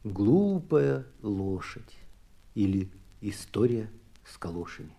Глупая лошадь или история с калошами.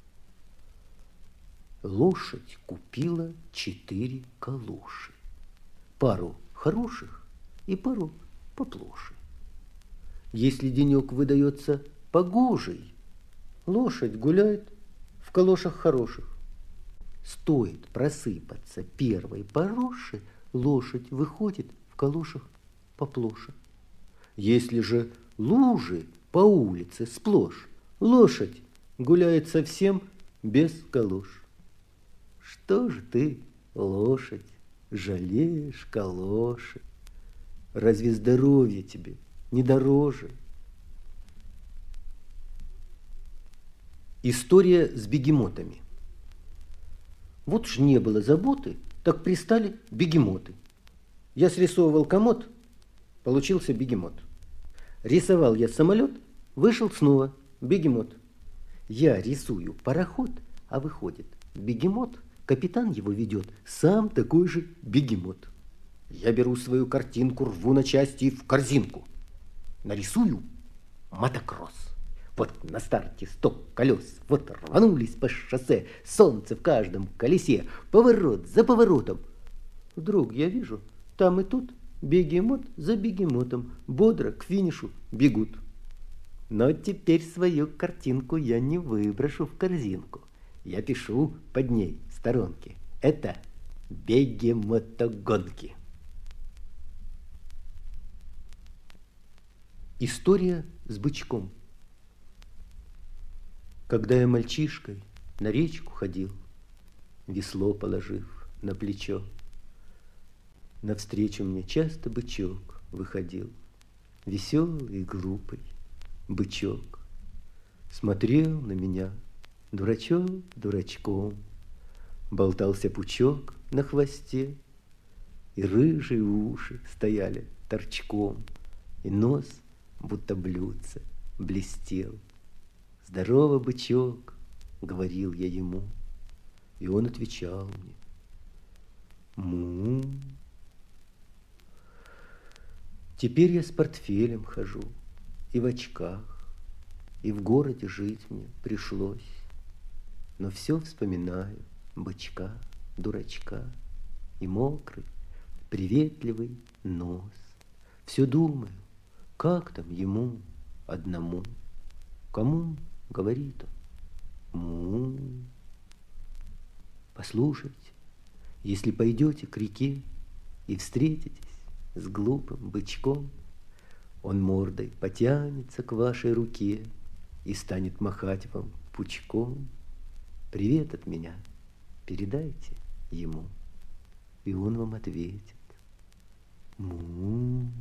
Лошадь купила 4 калоши. Пару хороших и пару поплоше. Если денек выдается погожий, лошадь гуляет в калошах хороших. Стоит просыпаться первой пороши, лошадь выходит в калошах поплоше. Если же лужи по улице сплошь, лошадь гуляет совсем без калош. Что ж ты, лошадь, жалеешь калоши? Разве здоровье тебе не дороже? История с бегемотами. Вот ж не было заботы, так пристали бегемоты. Я срисовывал комод, получился бегемот. Рисовал я самолет, вышел снова бегемот. Я рисую пароход, а выходит бегемот, капитан его ведет, сам такой же бегемот. Я беру свою картинку, рву на части и в корзинку. Нарисую мотокросс. Вот на старте 100 колес, вот рванулись по шоссе, солнце в каждом колесе, поворот за поворотом. Вдруг я вижу, там и тут бегемот за бегемотом бодро к финишу бегут. Но теперь свою картинку я не выброшу в корзинку. Я пишу под ней сторонки. Это бегемотогонки. История с бычком. Когда я мальчишкой на речку ходил, весло положив на плечо, навстречу мне часто бычок выходил, веселый и глупый бычок. Смотрел на меня дурачок дурачком, болтался пучок на хвосте, и рыжие уши стояли торчком, и нос, будто блюдце, блестел. «Здорово, бычок!» — говорил я ему, и он отвечал мне: «Му». Теперь я с портфелем хожу и в очках, и в городе жить мне пришлось, но все вспоминаю бычка, дурачка и мокрый, приветливый нос. Все думаю, как там ему одному, кому говорит он: му. Послушайте, если пойдете к реке и встретитесь с глупым бычком, он мордой потянется к вашей руке и станет махать вам пучком. Привет от меня передайте ему, и он вам ответит: му.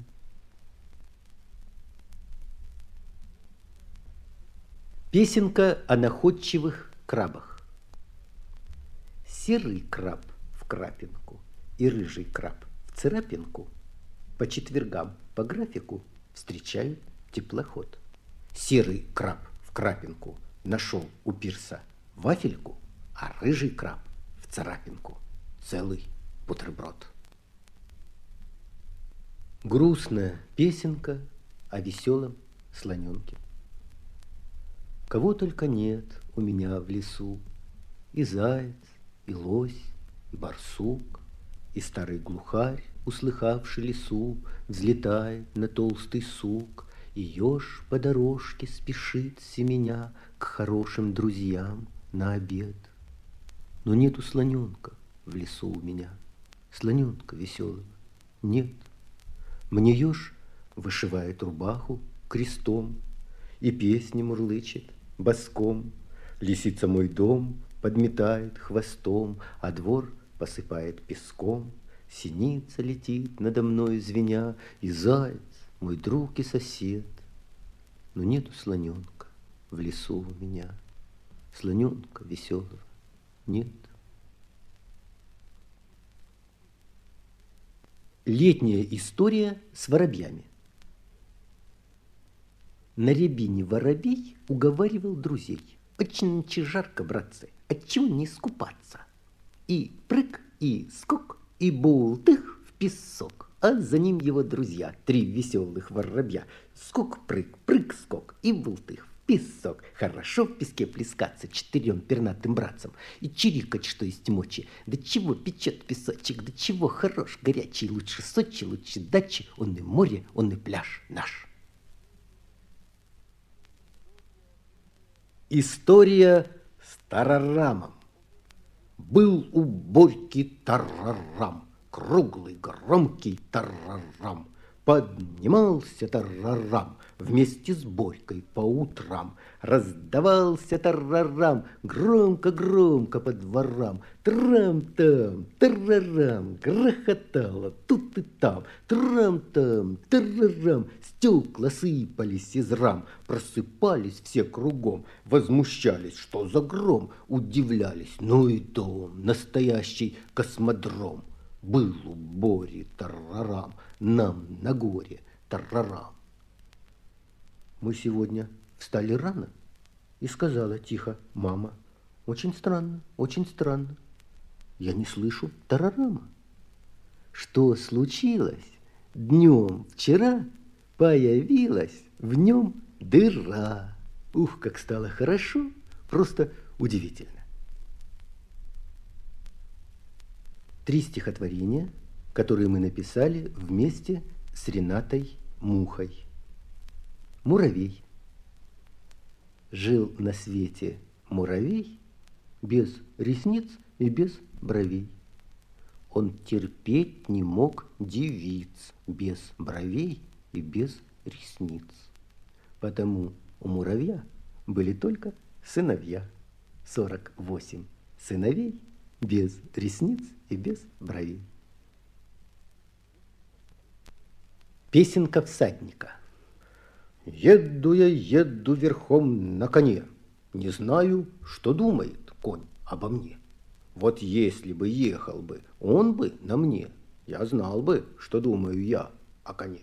Песенка о находчивых крабах. Серый краб в крапинку и рыжий краб в царапинку по четвергам по графику встречают теплоход. Серый краб в крапинку нашел у пирса вафельку, а рыжий краб в царапинку целый бутерброд. Грустная песенка о веселом слоненке. Кого только нет у меня в лесу: и заяц, и лось, и барсук, и старый глухарь, услыхавший лесу, взлетает на толстый сук, и еж по дорожке спешит семеня к хорошим друзьям на обед. Но нету слоненка в лесу у меня, слоненка веселого нет. Мне еж вышивает рубаху крестом и песни мурлычет боском. Лисица мой дом подметает хвостом, а двор посыпает песком. Синица летит надо мною звеня, и заяц мой друг и сосед. Но нету слоненка в лесу у меня, слоненка веселого нет. Летняя история с воробьями. На рябине воробей уговаривал друзей: очень жарко, братцы, отчего не искупаться? И прыг, и скок, и бултых в песок. а за ним его друзья, три веселых воробья. Скок-прыг, прыг-скок и бултых в песок. Хорошо в песке плескаться четырем пернатым братцам и чирикать, что есть мочи. Да чего печет песочек, да чего хорош горячий, лучше Сочи, лучше дачи, он и море, он и пляж наш. История с тарарамом. Был у Борьки тарарам, круглый громкий тарарам. Поднимался тарарам вместе с Борькой по утрам. Раздавался тарарам громко-громко по дворам. Трам-там, тарарам, грохотало тут и там. Трам-там, тарарам, стекла сыпались из рам. Просыпались все кругом, возмущались, что за гром. Удивлялись, ну и дом, настоящий космодром. Был у Бори тарарам, нам на горе тарарам. Мы сегодня встали рано, и сказала тихо мама: очень странно, очень странно. Я не слышу тарарама. Что случилось? Днем вчера появилась в нем дыра. Ух, как стало хорошо, просто удивительно. 3 стихотворения, которые мы написали вместе с Ренатой Мухой. Муравей. Жил на свете муравей без ресниц и без бровей. Он терпеть не мог девиц без бровей и без ресниц. Потому у муравья были только сыновья. 48 сыновей без ресниц и без бровей. Песенка всадника. Еду я, еду верхом на коне, не знаю, что думает конь обо мне. Вот если бы ехал бы он бы на мне, я знал бы, что думаю я о коне.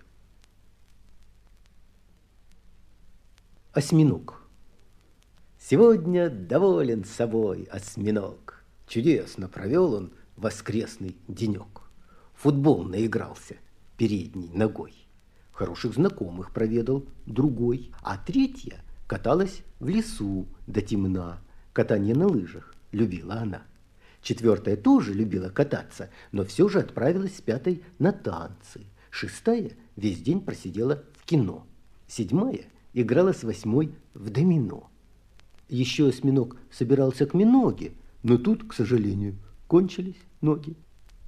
Осьминог. Сегодня доволен собой осьминог. Чудесно провел он воскресный денек. В футбол наигрался передней ногой. Хороших знакомых проведал другой, а третья каталась в лесу до темна. Катание на лыжах любила она. 4-я тоже любила кататься, но все же отправилась с 5-й на танцы. 6-я весь день просидела в кино. 7-я играла с 8-й в домино. Еще осьминог собирался к миноге, но тут, к сожалению, кончились ноги.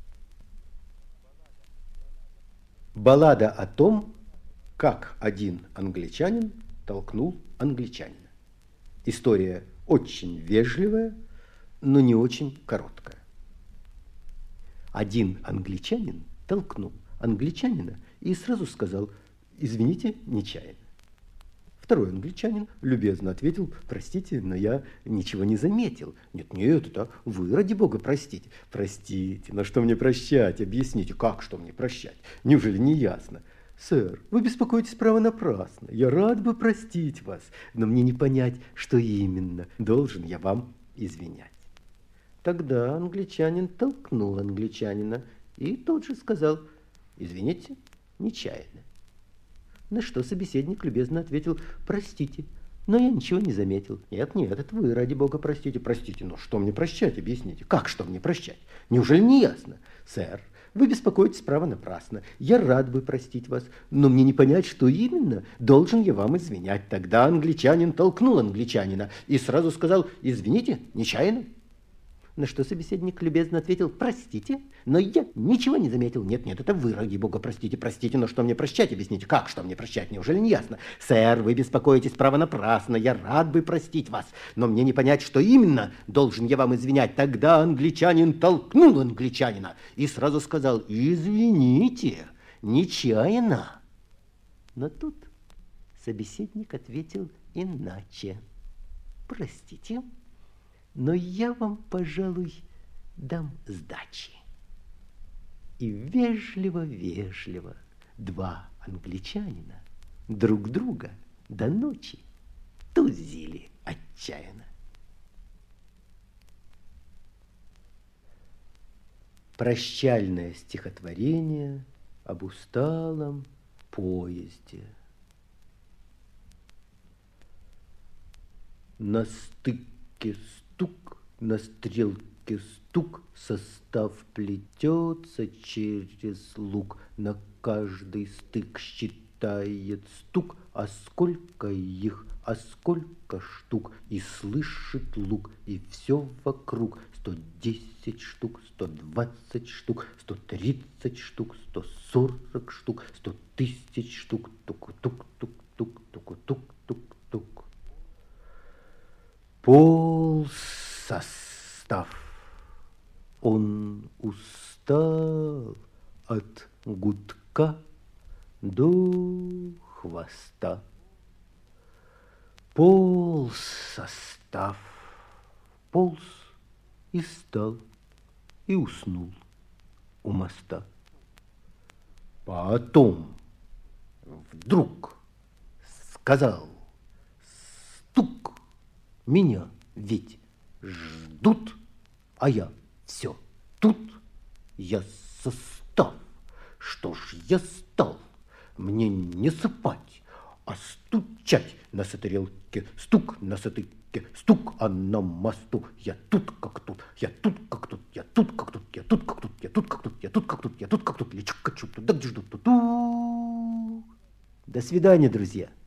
Баллада о том, как один англичанин толкнул англичанина. История очень вежливая, но не очень короткая. Один англичанин толкнул англичанина и сразу сказал: извините, нечаянно. Второй англичанин любезно ответил: простите, но я ничего не заметил. Нет, это вы, ради бога, простите. Простите, но что мне прощать? Объясните, как что мне прощать? Неужели не ясно? Сэр, вы беспокоитесь, право, напрасно. Я рад бы простить вас, но мне не понять, что именно должен я вам извинять. Тогда англичанин толкнул англичанина и тут же сказал: извините, нечаянно. На что собеседник любезно ответил: простите, но я ничего не заметил. Нет, это вы, ради бога, простите. Простите, но что мне прощать, объясните. Как что мне прощать? Неужели не ясно? Сэр, вы беспокоитесь, право, напрасно. Я рад бы простить вас, но мне не понять, что именно должен я вам извинять. Тогда англичанин толкнул англичанина и сразу сказал: извините, нечаянно. На что собеседник любезно ответил: простите, но я ничего не заметил. Нет, это вы, ради бога, простите, но что мне прощать, объясните. Как что мне прощать, неужели не ясно? Сэр, вы беспокоитесь, право, напрасно. Я рад бы простить вас, но мне не понять, что именно должен я вам извинять. Тогда англичанин толкнул англичанина и сразу сказал: извините, нечаянно. Но тут собеседник ответил иначе: простите, но я вам, пожалуй, дам сдачи. И вежливо-вежливо 2 англичанина друг друга до ночи тузили отчаянно. Прощальное стихотворение об усталом поезде. На стыке стук, на стрелке стук, состав плетется через луг. На каждый стык считает стук, а сколько их, а сколько штук. И слышит луг, и все вокруг. 110 штук, 120 штук, 130 штук, 140 штук, 100 тысяч штук. Тук-тук-тук-тук, тук-тук-тук-тук. Полсостав. Он устал от гудка до хвоста. Полсостав полз и стал, и уснул у моста. Потом вдруг сказал: стук, меня ведь ждут, а я все тут. Я состав, что ж я стал? Мне не спать, а стучать. На стрелке стук, на стыке стук, а на мосту я тут как тут, я тут как тут, я тут как тут, я тут как тут, я тут как тут, я тут как тут, я тут как тут, лечу-качу, туда где ждут, ту-ту. До свидания, друзья.